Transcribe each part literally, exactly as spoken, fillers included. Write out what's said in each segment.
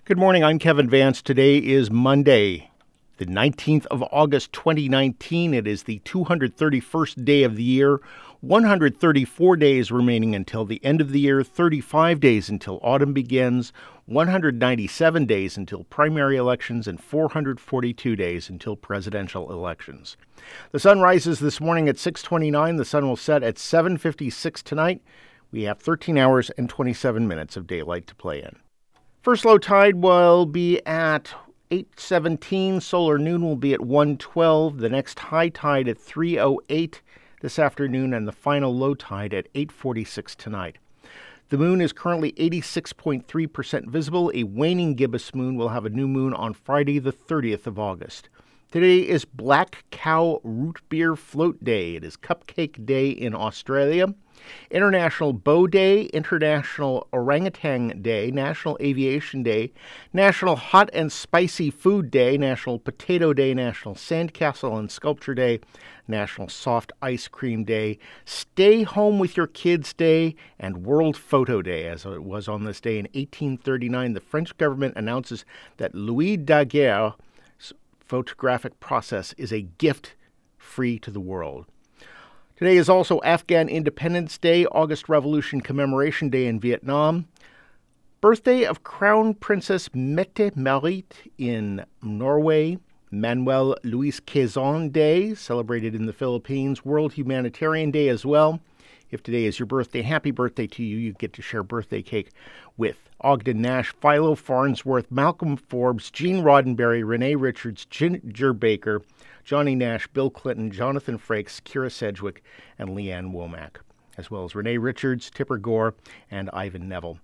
Good morning, I'm Kevin Vance. Today is Monday, the nineteenth of August, twenty nineteen. It is the two hundred thirty-first day of the year, one hundred thirty-four days remaining until the end of the year, thirty-five days until autumn begins, one hundred ninety-seven days until primary elections, and four hundred forty-two days until presidential elections. The sun rises this morning at six twenty-nine. The sun will set at seven fifty-six tonight. We have thirteen hours and twenty-seven minutes of daylight to play in. First low tide will be at eight seventeen. Solar noon will be at one twelve. The next high tide at three oh eight this afternoon, and the final low tide at eight forty-six tonight. The moon is currently eighty-six point three percent visible. A waning gibbous moon will have a new moon on Friday, the thirtieth of August. Today is Black Cow Root Beer Float Day. It is Cupcake Day in Australia. International Bow Day, International Orangutan Day, National Aviation Day, National Hot and Spicy Food Day, National Potato Day, National Sandcastle and Sculpture Day, National Soft Ice Cream Day, Stay Home with Your Kids Day, and World Photo Day. As it was on this day in eighteen thirty-nine, the French government announces that Louis Daguerre's photographic process is a gift free to the world. Today is also Afghan Independence Day, August Revolution Commemoration Day in Vietnam, birthday of Crown Princess Mette-Marit in Norway, Manuel Luis Quezon Day, celebrated in the Philippines, World Humanitarian Day as well. If today is your birthday, happy birthday to you. You get to share birthday cake with Ogden Nash, Philo Farnsworth, Malcolm Forbes, Gene Roddenberry, Renee Richards, Ginger Baker, Johnny Nash, Bill Clinton, Jonathan Frakes, Kira Sedgwick, and Leanne Womack, as well as Renee Richards, Tipper Gore, and Ivan Neville.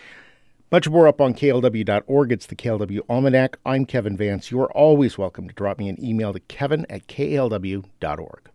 Much more up on K L W dot org. It's the K L W Almanac. I'm Kevin Vance. You're always welcome to drop me an email to kevin at K L W dot org.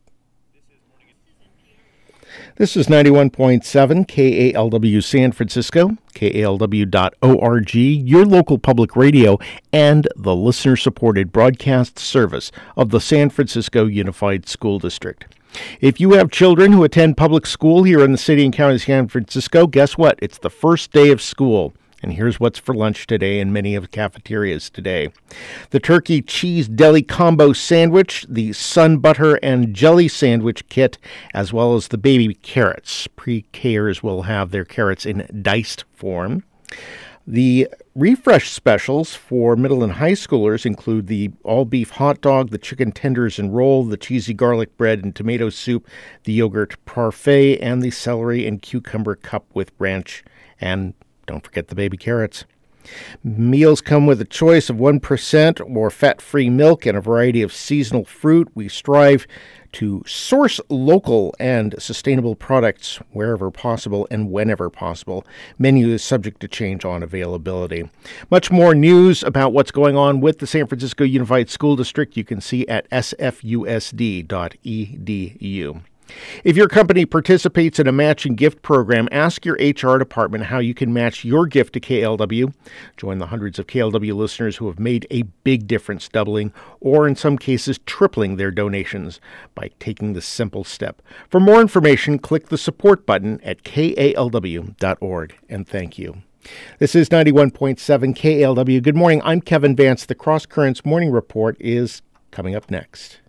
This is ninety-one point seven K A L W San Francisco, K A L W dot org, your local public radio, and the listener-supported broadcast service of the San Francisco Unified School District. If you have children who attend public school here in the city and county of San Francisco, guess what? It's the first day of school. And here's what's for lunch today in many of the cafeterias today. The turkey cheese deli combo sandwich, the sun butter and jelly sandwich kit, as well as the baby carrots. Pre-Kers will have their carrots in diced form. The refresh specials for middle and high schoolers include the all-beef hot dog, the chicken tenders and roll, the cheesy garlic bread and tomato soup, the yogurt parfait, and the celery and cucumber cup with ranch, and don't forget the baby carrots. Meals come with a choice of one percent or fat-free milk and a variety of seasonal fruit. We strive to source local and sustainable products wherever possible and whenever possible. Menu is subject to change on availability. Much more news about what's going on with the San Francisco Unified School District you can see at s f u s d dot e d u. If your company participates in a matching gift program, ask your H R department how you can match your gift to K L W. Join the hundreds of K L W listeners who have made a big difference, doubling or in some cases tripling their donations by taking this simple step. For more information, click the support button at K A L W dot org, and thank you. This is ninety-one point seven K L W. Good morning. I'm Kevin Vance. The Cross Currents Morning Report is coming up next.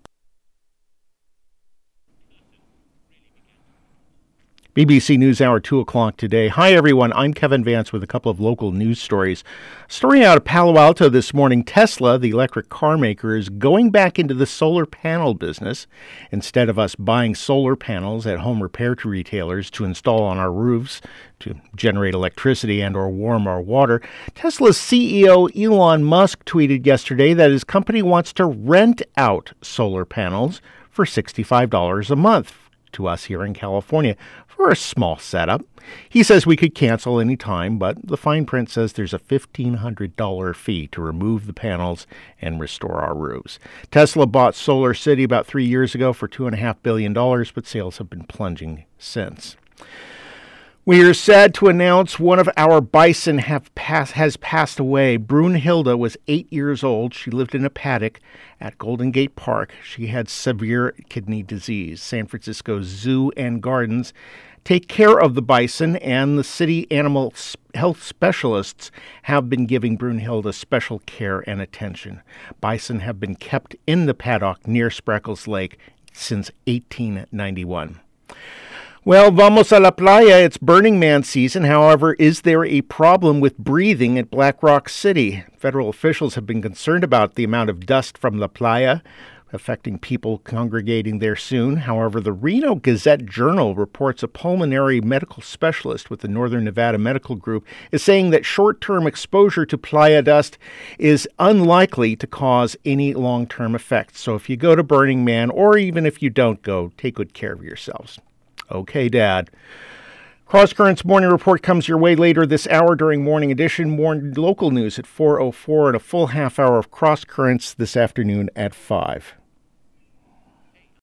B B C NewsHour, two o'clock today. Hi, everyone. I'm Kevin Vance with a couple of local news stories. Story out of Palo Alto this morning. Tesla, the electric car maker, is going back into the solar panel business. Instead of us buying solar panels at home repair to retailers to install on our roofs to generate electricity and or warm our water, Tesla's C E O Elon Musk tweeted yesterday that his company wants to rent out solar panels for sixty-five dollars a month to us here in California for a small setup. He says we could cancel any time, but the fine print says there's a fifteen hundred dollars fee to remove the panels and restore our roofs. Tesla bought Solar City about three years ago for two point five billion dollars, but sales have been plunging since. We are sad to announce one of our bison have pass, has passed away. Brunhilde was eight years old. She lived in a paddock at Golden Gate Park. She had severe kidney disease. San Francisco Zoo and Gardens take care of the bison, and the city animal health specialists have been giving Brunhilde special care and attention. Bison have been kept in the paddock near Spreckles Lake since eighteen ninety-one. Well, vamos a la playa. It's Burning Man season. However, is there a problem with breathing at Black Rock City? Federal officials have been concerned about the amount of dust from La Playa affecting people congregating there soon. However, the Reno Gazette-Journal reports a pulmonary medical specialist with the Northern Nevada Medical Group is saying that short-term exposure to playa dust is unlikely to cause any long-term effects. So if you go to Burning Man, or even if you don't go, take good care of yourselves. Okay, Dad. Cross Currents Morning Report comes your way later this hour during Morning Edition. More local news at four oh four and a full half hour of Cross Currents this afternoon at five.